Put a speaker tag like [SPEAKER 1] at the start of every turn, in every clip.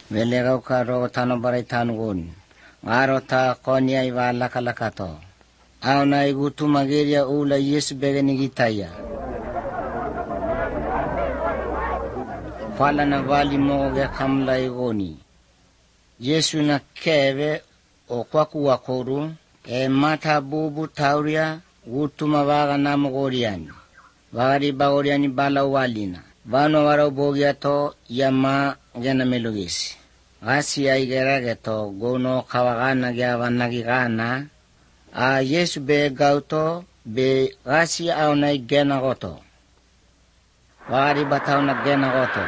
[SPEAKER 1] Veleraw ka ro tano baray tanugon. Ngaro ta konya iwa lakalakato. Aw na igutu mageria ula Yesu begani gitaya. Fala na vali mo ge kamla igoni. Yesu na keve o kwaku wakoru mata bubu tauria gutuma vaga na mogoriani. Vagari bagoriani bala walina. Vano waro bogiato yama gena melugisi. Gasi aigera geto gono kawagana gya vanagigana. Yesu be gauto be gasi au na gena goto. Vagari batau na gena goto.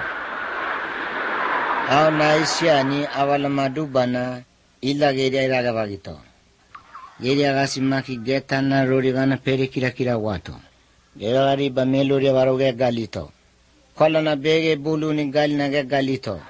[SPEAKER 1] Au na isiani awala madubana ila geria iraga bagito. Geria gasi maki geta na rorigana pere kira wato. Geragari ba meluri waroge galito. Kola na bege bulu ni gali na ge galito.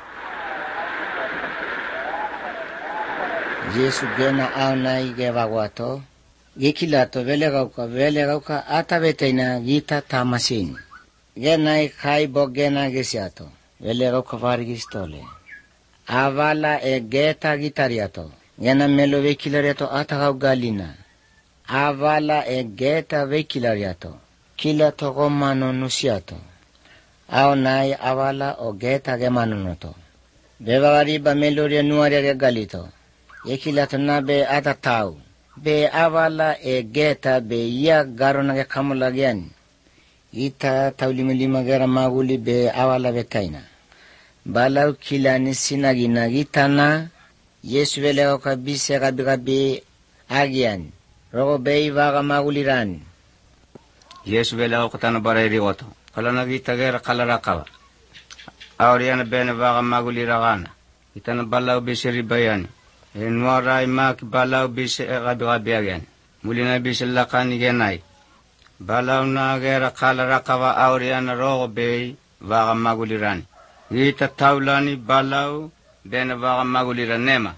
[SPEAKER 1] Yesu gena au na ige wato. Gekilato vele gauka atabeteina gita tamasin. Gena kai bo gena gesiato. Vele gauka vargistole. Avala geta gitariato. Gena melo vekilariato atagau galina. Avala geta vekilariato. Kila toko mano nusiato. Au nai avala o geta ge mano noto. Bevagari ba meloria nuaria ge galito. Ekilato na be atatau. Be avala geta be ia garona ge kamula gen. Ita taulimilima gera maguli be avala betaina. Balau kilani sinagina gitana. Yesu vele oka bise gabi agian. Rogo bei vaga magulirani.
[SPEAKER 2] Yesu vele oka tana barayri oto. Kala nagita gera kalarakawa. Auriana bene vaga maguliragana. Itana balau bise ribayani. Nuarai maki balau bise gabi agian. Mulina bise lakani genai. Balau na gera kalarakawa auriana rogo bei vaga magulirani. Gita taulani balau bene vaga magulirani nema.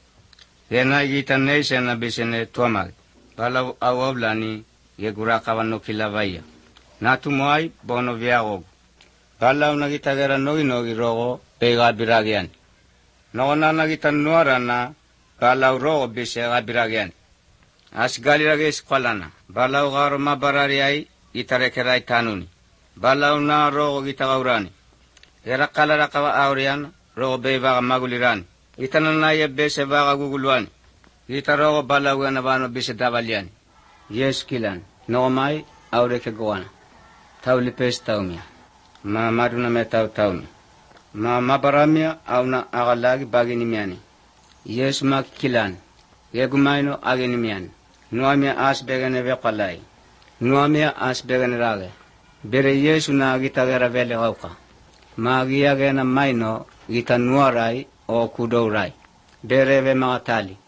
[SPEAKER 2] Gena gita neise na bise ne tuamag. Balau awoblani gegurakawa no kilavaya. Natu moai bono viagog. Balau na gita gera nogi rogo pega biragian. Nona na gita nuarana balau rogo bise gabiragian. As galirage eskolana. Balau garo mabarariai itarekerai tanuni. Balau na rogo gita gaurani. Gera kalarakawa aurian rogo beivaga magulirani. Itana na ye bese vaga guguluani. Ita rogo balau gana vano bise davaliani. Yes kilan. Nomai aureke goana. Tauli pes taumia. Ma maduna me taumi. Ma mabaramia auna agalagi bagini miani. Yes mak kilan. Yegumaino agini miani. Nuamia as begane vepalai. Nuamia as begane rage. Bere Yesu na gita gara vele gauka. Magia gena maino gita nuarai o kudourai. Bere ve magatali.